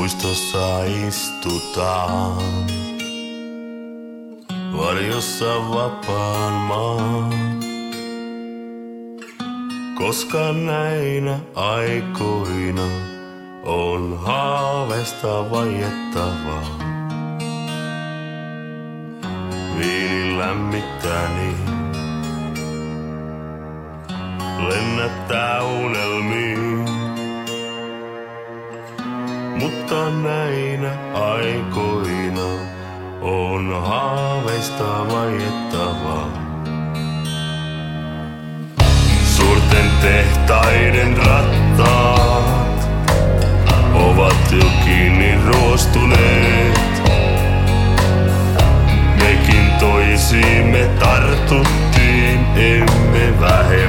Puistossa istutaan, varjossa vapaan maan. Koska näinä aikoina on haaveista vaiettavaa. Viini lämmittää niin, lennättää unelmiin. Mutta näinä aikoina on haaveista vaiettavaa. Suurten tehtaiden rattaat ovat jo kiinni ruostuneet. Mekin toisiimme tartuttiin, emme vähemmän.